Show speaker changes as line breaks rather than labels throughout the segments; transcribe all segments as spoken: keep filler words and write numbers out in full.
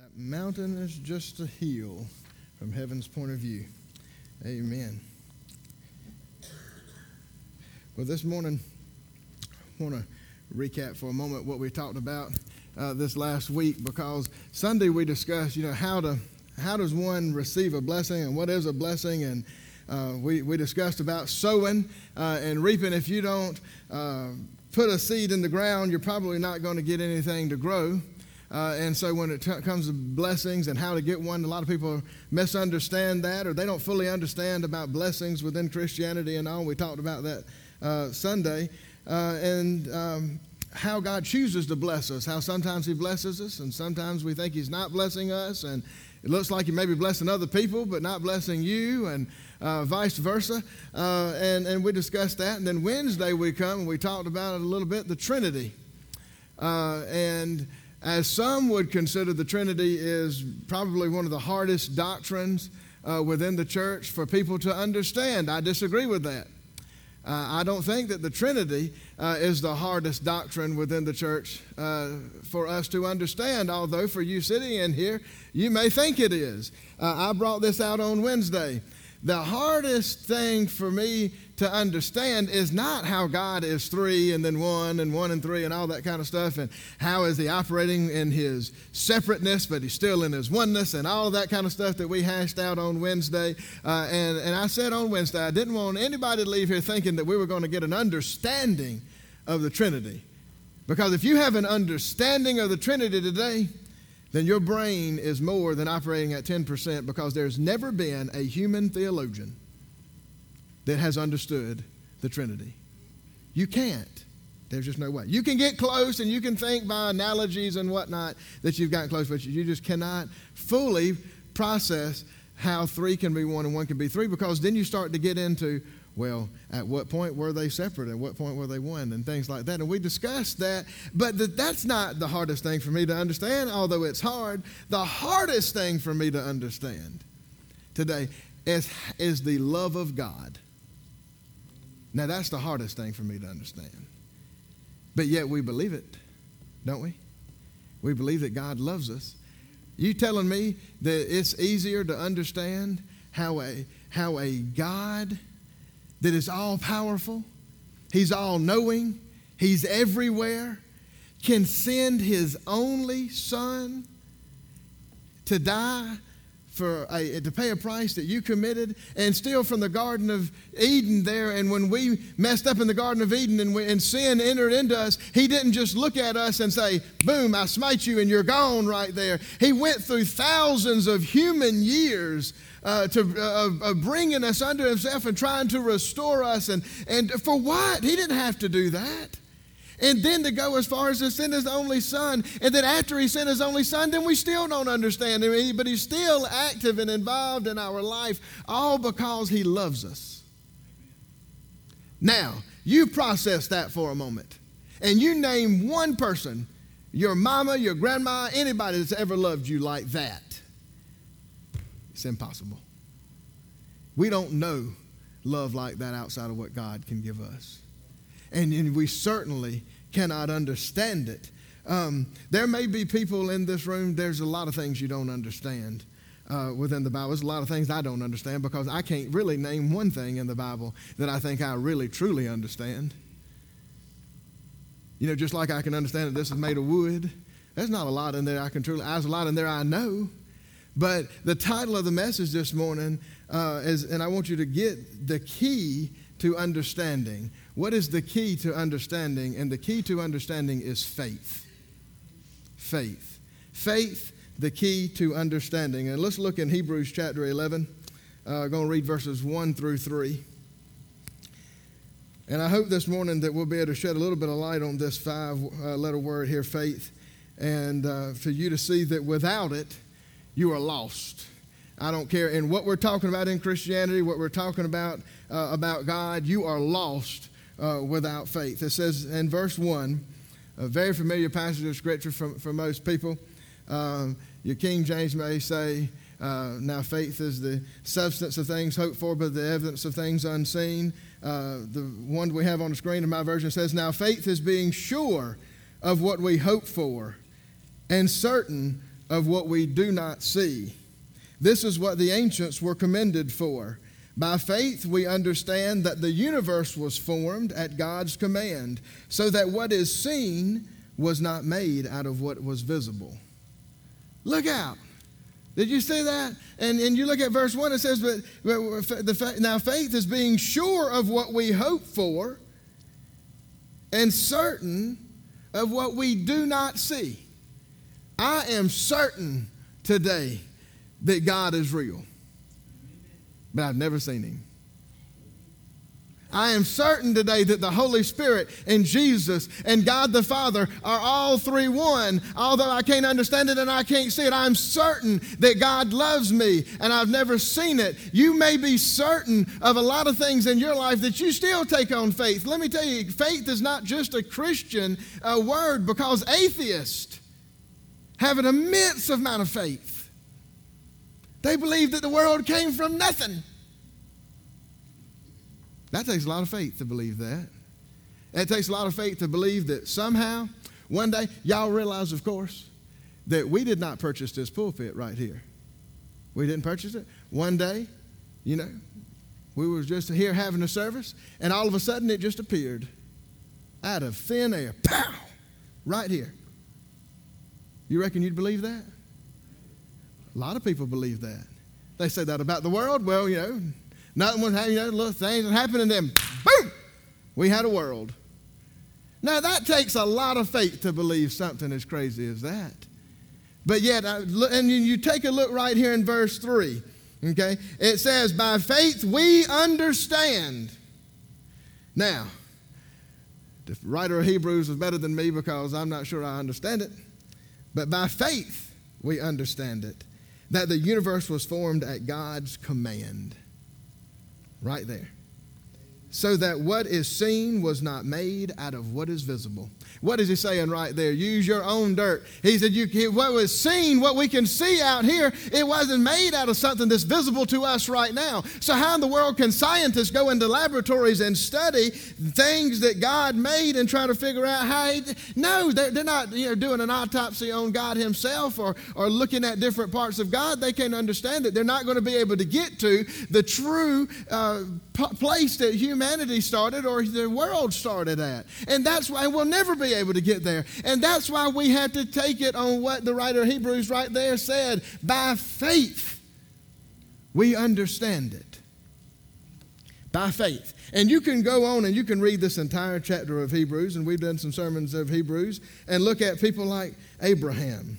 That mountain is just a hill from heaven's point of view. Amen. Well, this morning, I want to recap for a moment what we talked about uh, this last week, because Sunday we discussed, you know, how to how does one receive a blessing and what is a blessing, and uh, we we discussed about sowing uh, and reaping. If you don't uh, put a seed in the ground, you're probably not going to get anything to grow. Uh, and so when it t- comes to blessings and how to get one, a lot of people misunderstand that, or they don't fully understand about blessings within Christianity and all. We talked about that uh, Sunday. Uh, and um, how God chooses to bless us, how sometimes he blesses us and sometimes we think he's not blessing us, and it looks like he may be blessing other people but not blessing you, and uh, vice versa. Uh, and, and we discussed that. And then Wednesday we come and we talked about it a little bit, the Trinity. Uh, and as some would consider, the Trinity is probably one of the hardest doctrines uh, within the church for people to understand. I disagree with that. Uh, I don't think that the Trinity uh, is the hardest doctrine within the church uh, for us to understand, although for you sitting in here, you may think it is. Uh, I brought this out on Wednesday. The hardest thing for me to understand is not how God is three and then one and one and three and all that kind of stuff, and how is he operating in his separateness, but he's still in his oneness and all of that kind of stuff that we hashed out on Wednesday. Uh, and, and I said on Wednesday, I didn't want anybody to leave here thinking that we were going to get an understanding of the Trinity. Because if you have an understanding of the Trinity today, then your brain is more than operating at ten percent, because there's never been a human theologian that has understood the Trinity. You can't. There's just no way. You can get close and you can think by analogies and whatnot that you've gotten close, but you just cannot fully process how three can be one and one can be three, because then you start to get into, well, at what point were they separate? At what point were they one? And things like that. And we discussed that. But th- that's not the hardest thing for me to understand, although it's hard. The hardest thing for me to understand today is, is the love of God. Now, that's the hardest thing for me to understand. But yet we believe it, don't we? We believe that God loves us. You telling me that it's easier to understand how a, how a God that is all-powerful, he's all-knowing, he's everywhere, can send his only son to die for a, to pay a price that you committed, and still from the Garden of Eden there, and when we messed up in the Garden of Eden and, we, and sin entered into us, he didn't just look at us and say, boom, I smite you and you're gone right there. He went through thousands of human years Uh, to uh, uh, bringing us under himself and trying to restore us, and, and for what? He didn't have to do that. And then to go as far as to send his only son, and then after he sent his only son, then we still don't understand him, but he's still active and involved in our life, all because he loves us. Now, you process that for a moment, and you name one person, your mama, your grandma, anybody that's ever loved you like that. It's impossible. We don't know love like that outside of what God can give us. And, and we certainly cannot understand it. Um, there may be people in this room, there's a lot of things you don't understand uh, within the Bible. There's a lot of things I don't understand, because I can't really name one thing in the Bible that I think I really, truly understand. You know, just like I can understand that this is made of wood, there's not a lot in there I can truly, there's a lot in there I know. But the title of the message this morning uh, is, and I want you to get the key to understanding. What is the key to understanding? And the key to understanding is faith. Faith. Faith, the key to understanding. And let's look in Hebrews chapter eleven. Uh, I'm going to read verses one through three. And I hope this morning that we'll be able to shed a little bit of light on this five-letter uh, word here, faith, and uh, for you to see that without it, you are lost. I don't care in what we're talking about in Christianity, what we're talking about uh, about God, you are lost uh, without faith. It says in verse one, a very familiar passage of Scripture for, for most people. Uh, your King James may say, uh, now faith is the substance of things hoped for, but the evidence of things unseen. Uh, the one we have on the screen in my version says, now faith is being sure of what we hope for and certain of what we do not see. This is what the ancients were commended for. By faith, we understand that the universe was formed at God's command, so that what is seen was not made out of what was visible. Look out. Did you see that? And, and you look at verse one, it says, but, but the, now faith is being sure of what we hope for and certain of what we do not see. I am certain today that God is real, but I've never seen him. I am certain today that the Holy Spirit and Jesus and God the Father are all three one. Although I can't understand it and I can't see it, I'm certain that God loves me and I've never seen it. You may be certain of a lot of things in your life that you still take on faith. Let me tell you, faith is not just a Christian uh, word, because atheists have an immense amount of faith. They believe that the world came from nothing. That takes a lot of faith to believe that. It takes a lot of faith to believe that somehow, one day, y'all realize, of course, that we did not purchase this pulpit right here. We didn't purchase it. One day, you know, we were just here having a service, and all of a sudden it just appeared out of thin air. Pow! Right here. You reckon you'd believe that? A lot of people believe that. They say that about the world. Well, you know, nothing was happening, you know, little things that happened, and then boom, we had a world. Now that takes a lot of faith to believe something as crazy as that. But yet, and you take a look right here in verse three, okay? It says, by faith we understand. Now, the writer of Hebrews is better than me because I'm not sure I understand it. But by faith we understand it, that the universe was formed at God's command. Right there. So that what is seen was not made out of what is visible. What is he saying right there? Use your own dirt. He said, you, what was seen, what we can see out here, it wasn't made out of something that's visible to us right now. So how in the world can scientists go into laboratories and study things that God made and try to figure out how he... No, they're, they're not you know, doing an autopsy on God himself or, or looking at different parts of God. They can't understand it. They're not going to be able to get to the true uh, p- place that humanity started or the world started at. And that's why we'll never be able to get there. And that's why we have to take it on what the writer of Hebrews right there said. By faith, we understand it. By faith. And you can go on and you can read this entire chapter of Hebrews, and we've done some sermons of Hebrews, and look at people like Abraham,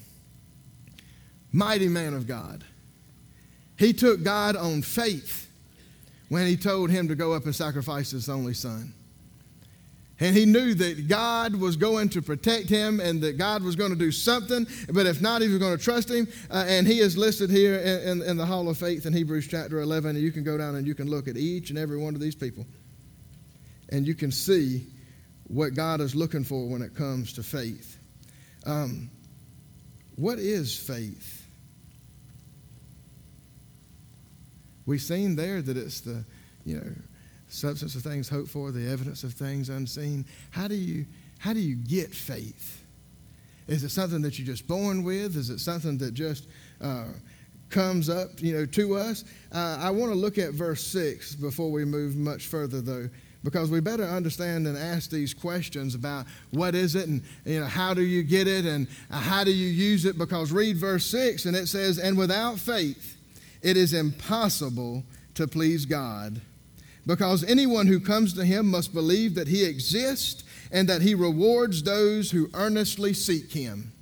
mighty man of God. He took God on faith when he told him to go up and sacrifice his only son. And he knew that God was going to protect him and that God was going to do something. But if not, he was going to trust him. Uh, and he is listed here in, in, in the Hall of Faith in Hebrews chapter eleven. And you can go down and you can look at each and every one of these people. And you can see what God is looking for when it comes to faith. Um, what is faith? We've seen there that it's the, you know, substance of things hoped for, the evidence of things unseen. How do you how do you get faith? Is it something that you're just born with? Is it something that just uh, comes up, you know, to us? Uh, I want to look at verse six before we move much further, though, because we better understand and ask these questions about what is it, and you know, how do you get it, and uh, how do you use it? Because read verse six, and it says, "And without faith, it is impossible to please God." Because anyone who comes to him must believe that he exists and that he rewards those who earnestly seek him.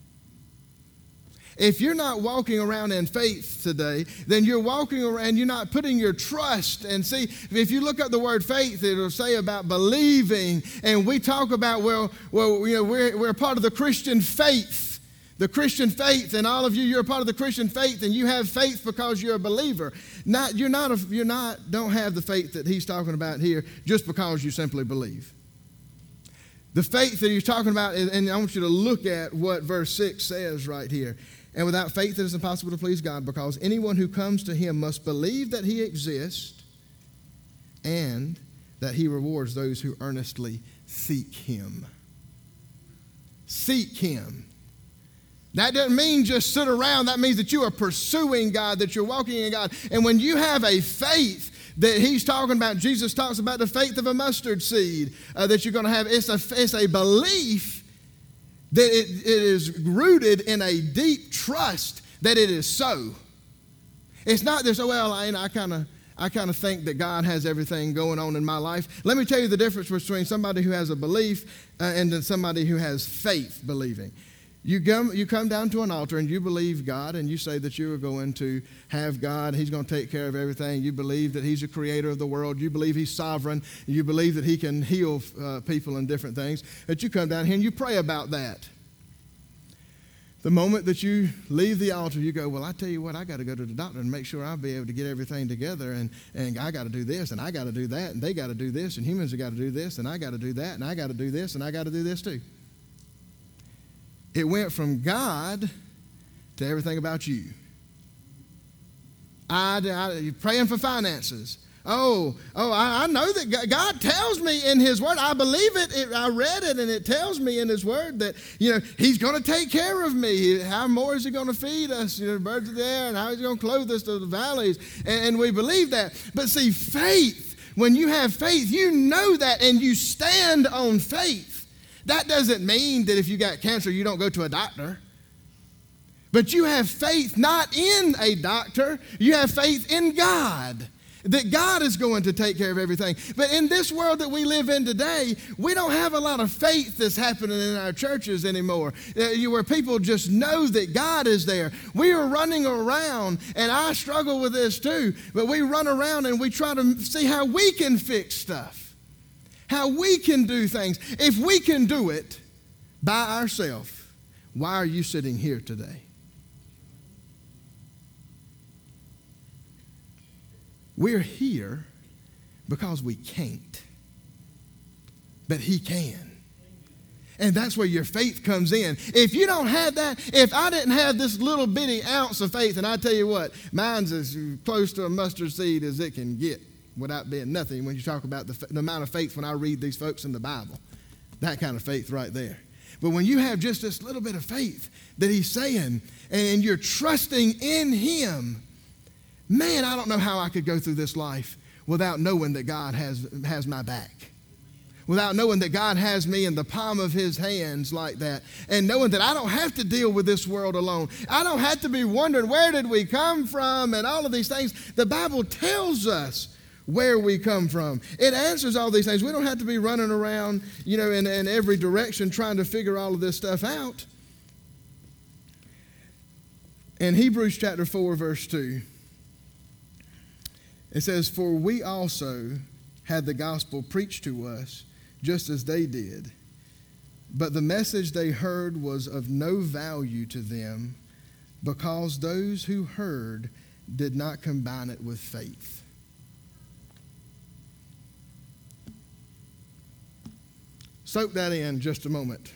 If you're not walking around in faith today, then you're walking around, you're not putting your trust. And see, if you look up the word faith, it'll say about believing. And we talk about, well, well, you know, we're, we're a part of the Christian faith. The Christian faith, and all of you, you're a part of the Christian faith, and you have faith because you're a believer. Not, you're not, a, you're not, don't have the faith that he's talking about here just because you simply believe. The faith that he's talking about, and I want you to look at what verse six says right here. And without faith, it is impossible to please God, because anyone who comes to him must believe that he exists and that he rewards those who earnestly seek him. Seek him. That doesn't mean just sit around. That means that you are pursuing God, that you're walking in God. And when you have a faith that he's talking about, Jesus talks about the faith of a mustard seed uh, that you're going to have. It's a, it's a belief that it, it is rooted in a deep trust that it is so. It's not this, oh, well, I, I kind of I kind of think that God has everything going on in my life. Let me tell you the difference between somebody who has a belief uh, and then somebody who has faith believing. You come, you come down to an altar and you believe God and you say that you are going to have God. He's going to take care of everything. You believe that he's the creator of the world. You believe he's sovereign. You believe that he can heal uh, people and different things. But you come down here and you pray about that. The moment that you leave the altar, you go, well, I tell you what, I got to go to the doctor and make sure I'll be able to get everything together. And, and I got to do this and I got to do that. And they got to do this. And humans have got to do this. And I got to do that. And I got to do this. And I got to do this too. It went from God to everything about you. I, I praying for finances. Oh, oh! I, I know that God tells me in His Word. I believe it. it. I read it, and it tells me in His Word that you know He's going to take care of me. How more is He going to feed us? You know, birds of the air, and how is He going to clothe us to the valleys? And, and we believe that. But see, faith. When you have faith, you know that, and you stand on faith. That doesn't mean that if you got cancer, you don't go to a doctor. But you have faith not in a doctor. You have faith in God, that God is going to take care of everything. But in this world that we live in today, we don't have a lot of faith that's happening in our churches anymore, uh, where people just know that God is there. We are running around, and I struggle with this too, but we run around and we try to see how we can fix stuff. How we can do things. If we can do it by ourselves, why are you sitting here today? We're here because we can't, but He can. And that's where your faith comes in. If you don't have that, if I didn't have this little bitty ounce of faith, and I tell you what, mine's as close to a mustard seed as it can get. Without being nothing, when you talk about the, the amount of faith when I read these folks in the Bible, that kind of faith right there. But when you have just this little bit of faith that He's saying, and you're trusting in Him, man, I don't know how I could go through this life without knowing that God has, has my back. Without knowing that God has me in the palm of His hands like that. And knowing that I don't have to deal with this world alone. I don't have to be wondering, where did we come from? And all of these things. The Bible tells us where we come from. It answers all these things. We don't have to be running around, you know, in, in every direction trying to figure all of this stuff out. In Hebrews chapter four, verse two, it says, "For we also had the gospel preached to us, just as they did. But the message they heard was of no value to them, because those who heard did not combine it with faith." Soak that in just a moment.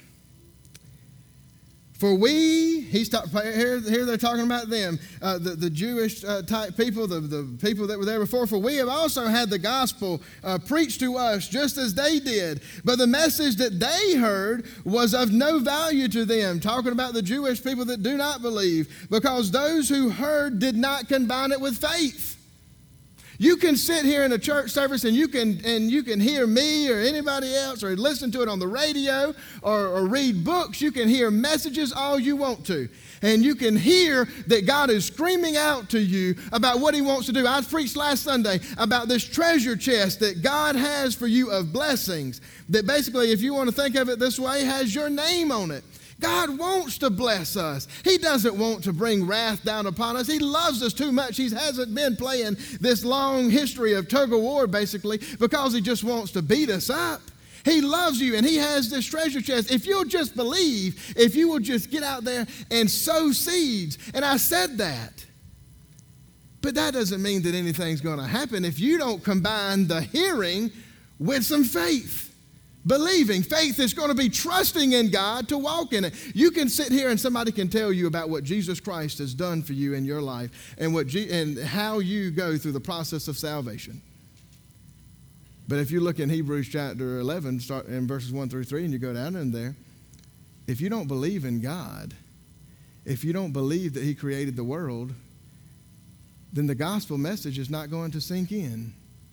For we, he's talk, here, here they're talking about them, uh, the, the Jewish uh, type people, the, the people that were there before. For we have also had the gospel uh, preached to us just as they did. But the message that they heard was of no value to them. Talking about the Jewish people that do not believe. Because those who heard did not combine it with faith. You can sit here in a church service and you can and you can hear me or anybody else or listen to it on the radio or, or read books. You can hear messages all you want to. And you can hear that God is screaming out to you about what He wants to do. I preached last Sunday about this treasure chest that God has for you of blessings. That basically, if you want to think of it this way, has your name on it. God wants to bless us. He doesn't want to bring wrath down upon us. He loves us too much. He hasn't been playing this long history of tug of war, basically, because He just wants to beat us up. He loves you, and He has this treasure chest. If you'll just believe, if you will just get out there and sow seeds, and I said that, but that doesn't mean that anything's going to happen if you don't combine the hearing with some faith. Believing. Faith is going to be trusting in God to walk in it. You can sit here and somebody can tell you about what Jesus Christ has done for you in your life and what G- and how you go through the process of salvation. But if you look in Hebrews chapter eleven, start in verses one through three, and you go down in there, if you don't believe in God, if you don't believe that he created the world, then the gospel message is not going to sink in.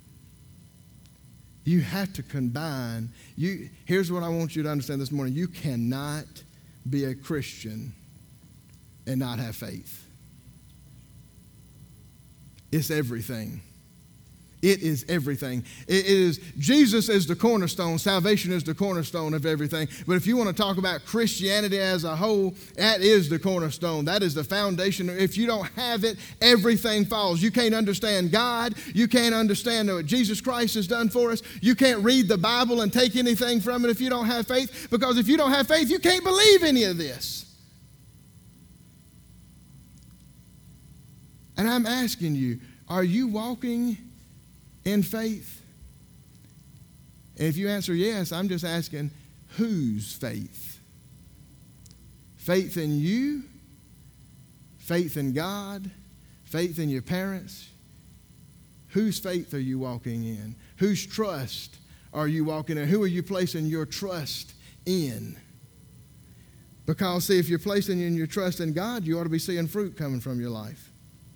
You have to combine. You, here's what I want you to understand this morning. You cannot be a Christian and not have faith. It's everything. It is everything. It is, Jesus is the cornerstone. Salvation is the cornerstone of everything. But if you want to talk about Christianity as a whole, that is the cornerstone. That is the foundation. If you don't have it, everything falls. You can't understand God. You can't understand what Jesus Christ has done for us. You can't read the Bible and take anything from it if you don't have faith. Because if you don't have faith, you can't believe any of this. And I'm asking you, are you walking in faith? And if you answer yes, I'm just asking, whose faith? Faith in you? Faith in God? Faith in your parents? Whose faith are you walking in? Whose trust are you walking in? Who are you placing your trust in? Because, see, if you're placing in your trust in God, you ought to be seeing fruit coming from your life.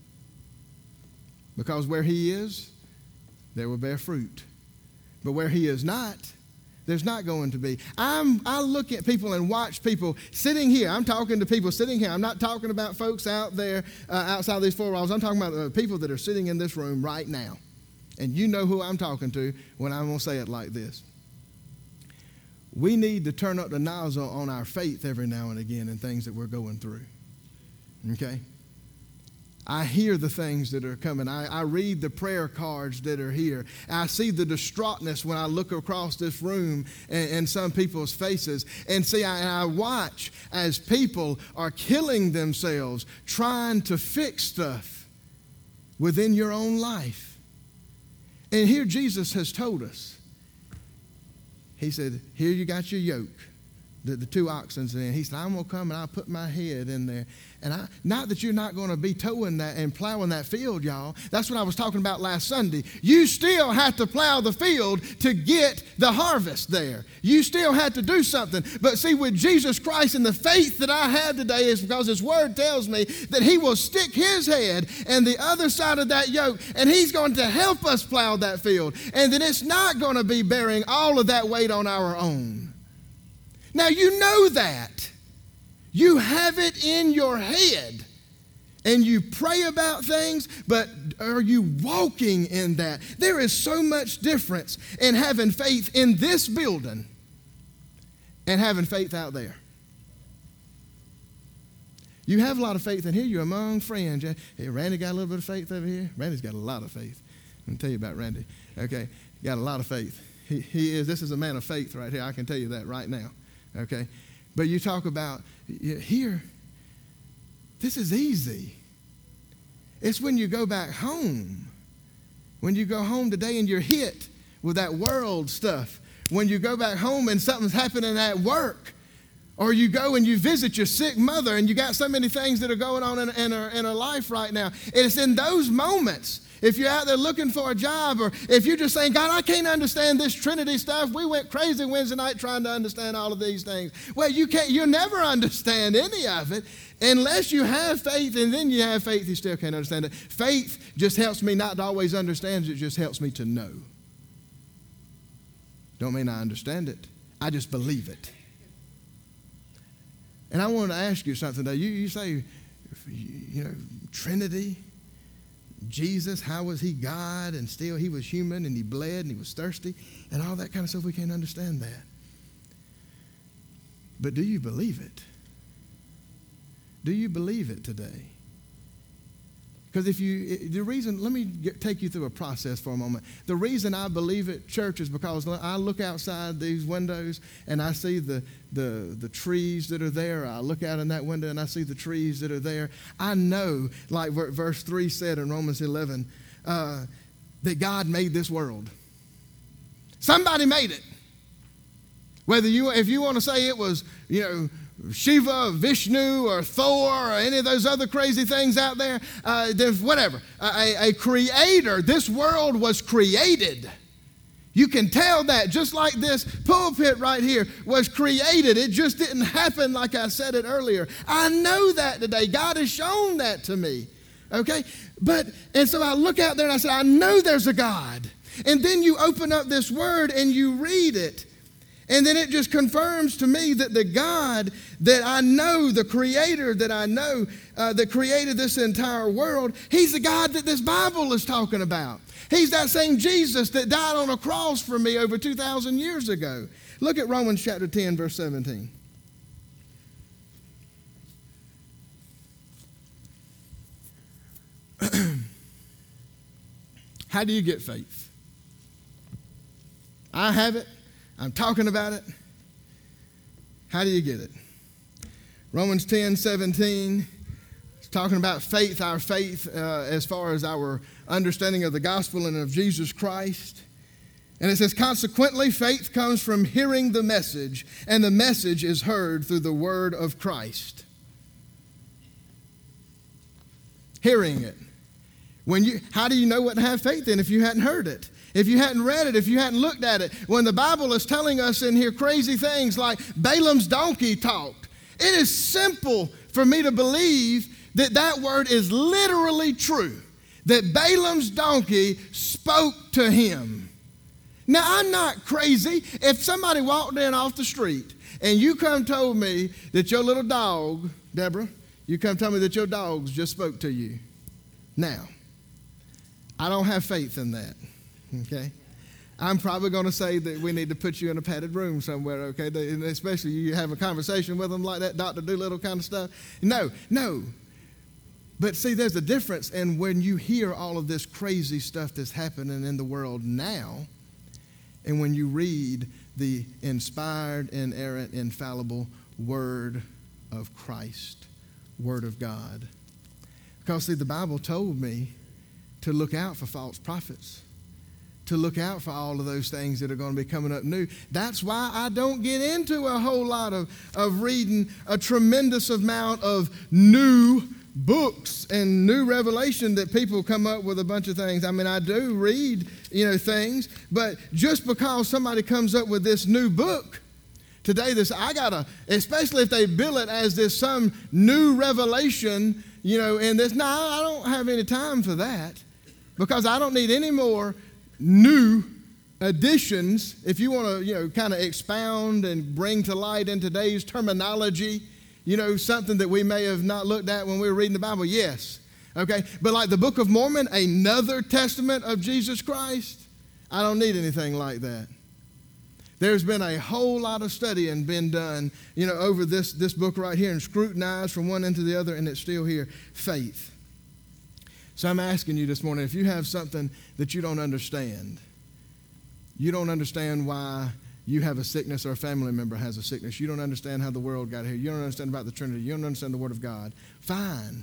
Because where he is, there will bear fruit. But where he is not, there's not going to be. I'm, I look at people and watch people sitting here. I'm talking to people sitting here. I'm not talking about folks out there uh, outside these four walls. I'm talking about the people that are sitting in this room right now. And you know who I'm talking to when I'm going to say it like this. We need to turn up the nozzle on our faith every now and again in things that we're going through. Okay? I hear the things that are coming. I, I read the prayer cards that are here. I see the distraughtness when I look across this room and, and some people's faces. And see, I, I watch as people are killing themselves trying to fix stuff within your own life. And here Jesus has told us. He said, here you got your yoke, the, the two oxens in. He said, I'm going to come and I'll put my head in there. And I, not that you're not going to be towing that and plowing that field, y'all. That's what I was talking about last Sunday. You still have to plow the field to get the harvest there. You still have to do something. But see, with Jesus Christ and the faith that I have today is because his word tells me that he will stick his head in the other side of that yoke, and he's going to help us plow that field. And then it's not going to be bearing all of that weight on our own. Now, you know that. You have it in your head and you pray about things, but are you walking in that? There is so much difference in having faith in this building and having faith out there. You have a lot of faith in here. You're among friends. Hey, Randy got a little bit of faith over here. Randy's got a lot of faith. Let me tell you about Randy. Okay, got a lot of faith. He, he is. This is a man of faith right here. I can tell you that right now. Okay. But you talk about here, this is easy. It's when you go back home. When you go home today and you're hit with that world stuff. When you go back home and something's happening at work. Or you go and you visit your sick mother and you got so many things that are going on in, in, her, in her life right now. It's in those moments. If you're out there looking for a job, or if you're just saying, God, I can't understand this Trinity stuff. We went crazy Wednesday night trying to understand all of these things. Well, you can't, you'll never understand any of it unless you have faith, and then you have faith, you still can't understand it. Faith just helps me not to always understand it, just helps me to know. Don't mean I understand it. I just believe it. And I want to ask you something today. You, you say, you know, Trinity. Jesus, how was he God and still he was human and he bled and he was thirsty and all that kind of stuff? We can't understand that. But do you believe it? Do you believe it today? Because if you, the reason, let me get, take you through a process for a moment. The reason I believe it, church, is because I look outside these windows and I see the, the, the trees that are there. I look out in that window and I see the trees that are there. I know, like verse three said in Romans eleven, uh, that God made this world. Somebody made it. Whether you, if you want to say it was, you know, Shiva, Vishnu, or Thor, or any of those other crazy things out there, uh, there's whatever. A, a creator. This world was created. You can tell that, just like this pulpit right here was created. It just didn't happen like I said it earlier. I know that today. God has shown that to me. Okay? But, and so I look out there and I said, I know there's a God. And then you open up this word and you read it. And then it just confirms to me that the God that I know, the creator that I know, uh, that created this entire world, he's the God that this Bible is talking about. He's that same Jesus that died on a cross for me over two thousand years ago. Look at Romans chapter ten, verse seventeen. How do you get faith? I have it. I'm talking about it. How do you get it? Romans ten, seventeen, it's talking about faith, our faith uh, as far as our understanding of the gospel and of Jesus Christ. And it says, consequently, faith comes from hearing the message, and the message is heard through the word of Christ. Hearing it. When you, how do you know what to have faith in if you hadn't heard it? If you hadn't read it, if you hadn't looked at it? When the Bible is telling us in here crazy things like Balaam's donkey talked, it is simple for me to believe that that word is literally true. That Balaam's donkey spoke to him. Now, I'm not crazy. If somebody walked in off the street and you come told me that your little dog, Deborah, you come tell me that your dogs just spoke to you. Now, I don't have faith in that, okay? I'm probably going to say that we need to put you in a padded room somewhere, okay? And especially you have a conversation with them like that, Doctor Doolittle kind of stuff. No, no. But see, there's a difference in when you hear all of this crazy stuff that's happening in the world now and when you read the inspired, inerrant, infallible Word of Christ, Word of God. Because, see, the Bible told me to look out for false prophets, to look out for all of those things that are going to be coming up new. That's why I don't get into a whole lot of, of reading a tremendous amount of new books and new revelation that people come up with a bunch of things. I mean, I do read, you know, things, but just because somebody comes up with this new book today, this I gotta, especially if they bill it as this some new revelation, you know, and this, no, I don't have any time for that because I don't need any more new additions. If you want to, you know, kind of expound and bring to light in today's terminology, you know, something that we may have not looked at when we were reading the Bible, yes. Okay, but like the Book of Mormon, another testament of Jesus Christ, I don't need anything like that. There's been a whole lot of studying been done, you know, over this, this book right here and scrutinized from one end to the other, and it's still here. Faith. So I'm asking you this morning, if you have something that you don't understand, you don't understand why you have a sickness or a family member has a sickness, you don't understand how the world got here, you don't understand about the Trinity, you don't understand the Word of God, fine.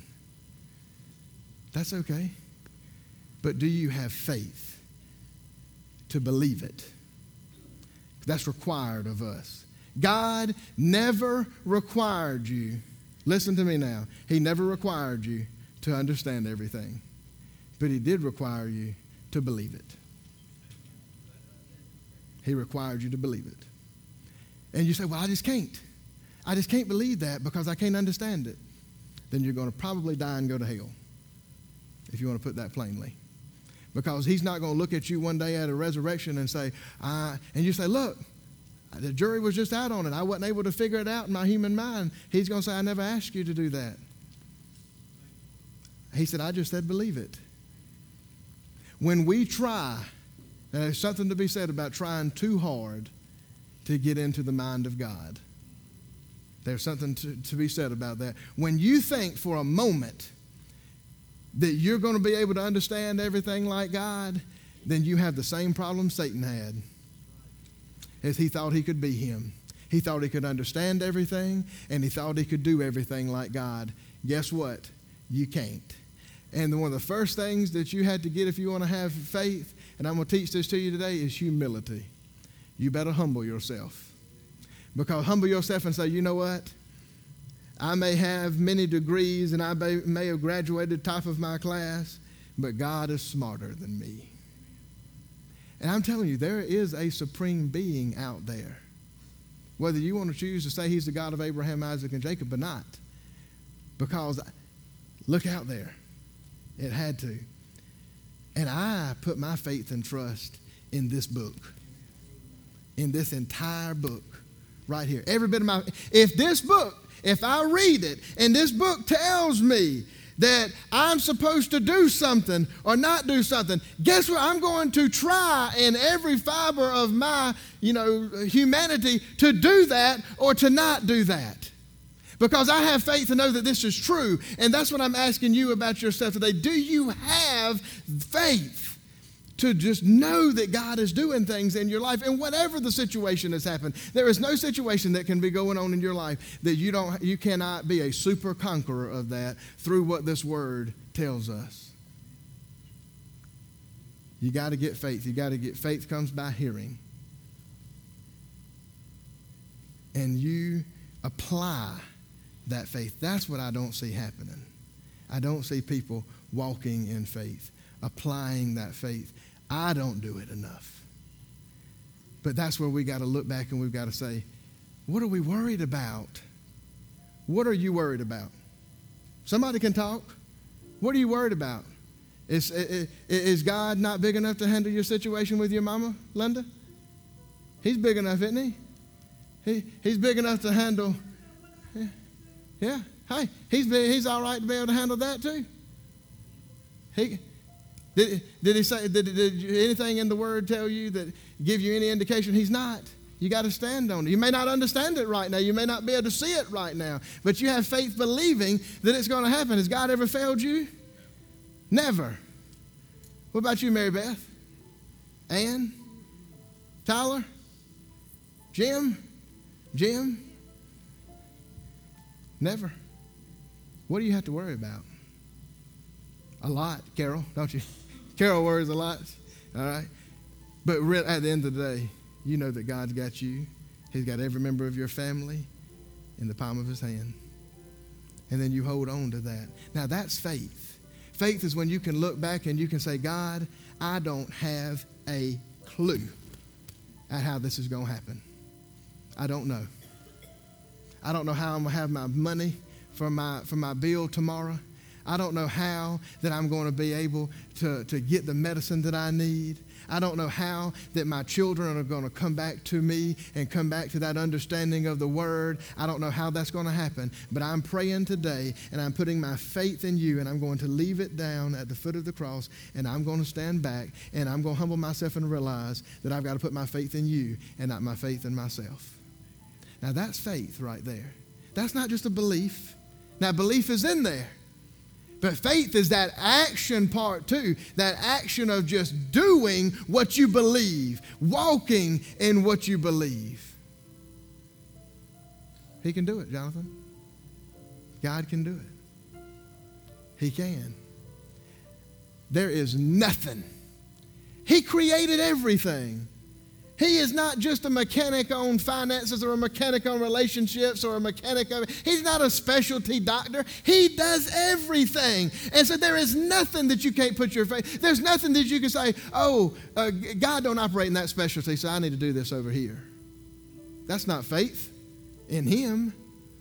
That's okay. But do you have faith to believe it? That's required of us. God never required you, listen to me now, He never required you to understand everything, but He did require you to believe it. He required you to believe it. And you say, well, I just can't. I just can't believe that because I can't understand it. Then you're going to probably die and go to hell, if you want to put that plainly. Because He's not going to look at you one day at a resurrection and say, I, and you say, look, the jury was just out on it. I wasn't able to figure it out in my human mind. He's going to say, I never asked you to do that. He said, I just said believe it. When we try, and there's something to be said about trying too hard to get into the mind of God. There's something to, to be said about that. When you think for a moment that you're going to be able to understand everything like God, then you have the same problem Satan had. As he thought he could be him. He thought he could understand everything, and he thought he could do everything like God. Guess what? You can't. And one of the first things that you had to get if you want to have faith, and I'm going to teach this to you today, is humility. You better humble yourself. Because humble yourself and say, you know what? I may have many degrees and I may, may have graduated top of my class, but God is smarter than me. And I'm telling you, there is a supreme being out there. Whether you want to choose to say he's the God of Abraham, Isaac, and Jacob or not. Because look out there. It had to. And I put my faith and trust in this book. In this entire book right here. Every bit of my, if this book, if I read it and this book tells me that I'm supposed to do something or not do something, guess what? I'm going to try in every fiber of my, you know, humanity to do that or to not do that. Because I have faith to know that this is true. And that's what I'm asking you about yourself today. Do you have faith to just know that God is doing things in your life? And whatever the situation has happened, there is no situation that can be going on in your life that you don't, you cannot be a super conqueror of that through what this word tells us. You got to get faith. You got to get faith comes by hearing. And you apply that faith. That's what I don't see happening. I don't see people walking in faith, applying that faith. I don't do it enough. But that's where we got to look back and we've got to say, what are we worried about? What are you worried about? Somebody can talk. What are you worried about? Is, is, is God not big enough to handle your situation with your mama, Linda? He's big enough, isn't he? he he's big enough to handle... Yeah. Yeah, hey, he's been, he's all right to be able to handle that too. He did. Did he say? Did, did anything in the Word tell you that give you any indication he's not? You got to stand on it. You may not understand it right now. You may not be able to see it right now, but you have faith believing that it's going to happen. Has God ever failed you? Never. What about you, Mary Beth? Ann? Tyler? Jim? Jim? Never. What do you have to worry about? A lot, Carol, don't you? Carol worries a lot, all right? But at the end of the day, you know that God's got you. He's got every member of your family in the palm of his hand. And then you hold on to that. Now, that's faith. Faith is when you can look back and you can say, God, I don't have a clue at how this is going to happen. I don't know. I don't know how I'm going to have my money for my for my bill tomorrow. I don't know how that I'm going to be able to, to get the medicine that I need. I don't know how that my children are going to come back to me and come back to that understanding of the Word. I don't know how that's going to happen, but I'm praying today and I'm putting my faith in you and I'm going to leave it down at the foot of the cross and I'm going to stand back and I'm going to humble myself and realize that I've got to put my faith in you and not my faith in myself. Now that's faith right there. That's not just a belief. Now belief is in there. But faith is that action part too, that action of just doing what you believe, walking in what you believe. He can do it, Jonathan. God can do it. He can. There is nothing. He created everything. He is not just a mechanic on finances or a mechanic on relationships or a mechanic on, he's not a specialty doctor. He does everything. And so there is nothing that you can't put your faith. There's nothing that you can say, oh, uh, God don't operate in that specialty, so I need to do this over here. That's not faith in him.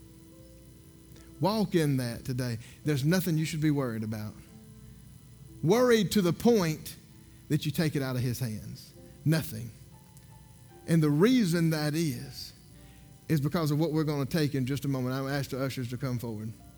Walk in that today. There's nothing you should be worried about. Worried to the point that you take it out of his hands. Nothing. And the reason that is, is because of what we're going to take in just a moment. I'll ask the ushers to come forward.